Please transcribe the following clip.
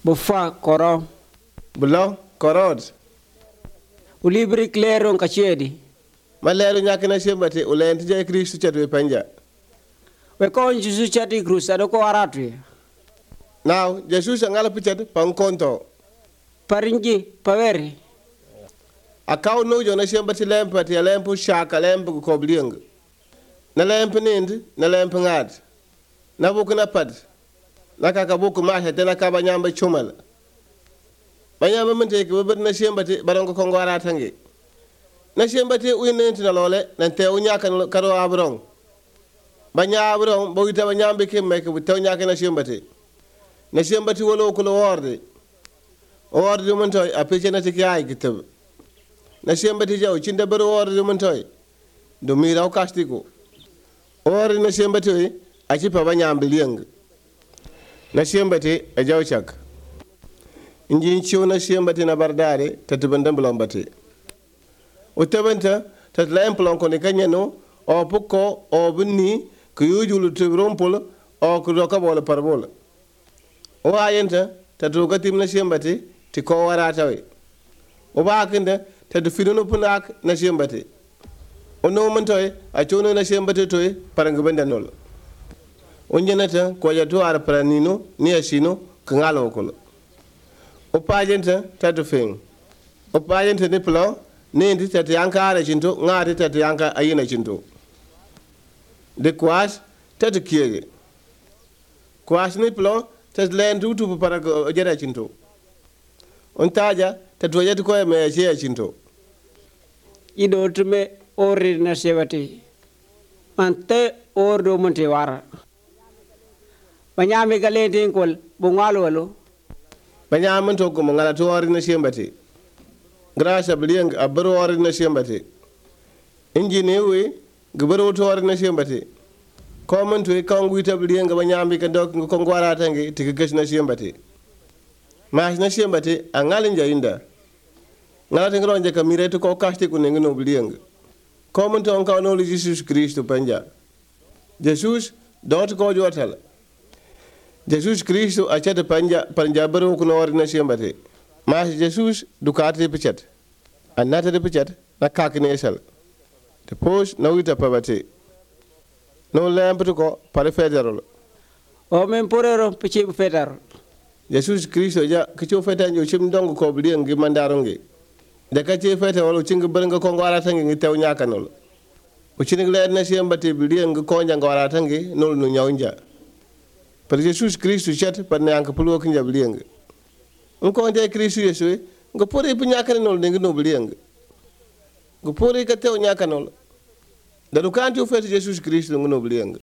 Bufa koro. Bulo korod. Ulibri klero nkachedi. Malero nyakina shembate ulenti je Kristo chatwe panja. We kon Jesus chati Kristo adoko waratwe. Now, Jesus angala pichat pangkonto. Parinji paveri. Akaw no jo na shembate lempati lempu shaka lempu koblieng. Na lempu nind na lempu ngad. Na buku na pad. Na kakabuku masha tena kaba nyamba chumal. Banyamba mnteke bebet na shembate barongo kongo aratangi. Na shembate uinenti na lole nante unyaka karo abrong. Banya abrong bogita banyambe kemme ke butaw nyaka na shembate. Na shembate wolo ko worde. Worde muntoy apeche na tiki ay kitab. Na shembate jaw cinde bero worde muntoy. Do miraw kastiko. Worde na shembate achi pa banyambe lieng. Na shembate a jaw chak. Injin ciwo na shembate na bardare tatubanda blombate. Utabanta tatla emplon ko ne kanyano o pukko o bunni ku yujulu tibrompol o ku doka bola parbola. O ayenta tatuga timna shembate ti ko warata we. O bakinde tatu finuno punak na shembate. O no mantoy a chono na shembate toy parangabanda nol. O nyenata ko ya to ar pranino ni ashino kangalo ko. O pajenta tatu feng. O pajenta ni plo Nindi tati yanka ara chinto, ngati tati yanka ayina chinto. De kwash tati kiege. Kwash ni plo tati lendu tu para jera chinto. Ontaja tati wajati koe me shea chinto. Ido tume ori na shebati. Ante ordo monte wara. Banyame galente inkol bungalo walo. Banyame toko mongala tu ori na shembati. Grasa blieng abaro ori na shembate. Injine we gbaro to ori na shembate. Comment we kangwita blieng banyambi kadok ngongwara tangi tikikesh na shembate. Mas na shembate angalinja inda. Ngala ngronje kamire to ko kasti kunengo no blieng. Comment on ka no Jesus Christo panja. Jesus dot ko jotal. Jesus Christo achata panja baro kuno ori na shembate. Mas Jesus dukati pichat. Anata de pichat na kakine esal. The post no wita pabate. No lamp to ko pare federal. O men porero pichi federal. Jesus Christo ja kicho feta nyo chim dong ko blieng gi mandaronge. De ka che feta wala cing berenga ko ngara tangi ngi tew nyaka nol. O cinig le na siembate blieng ko nya ngara tangi nol no nyawnja. Par Jesus Christo chat par na yank pulo kinja blieng. Unko nje Kristo Yesu ngo pore punyaka nol nengi no blieng. Ngo pore ka tew nyaka nol. Da dukanti ofete Jesus Kristo ngo no blieng.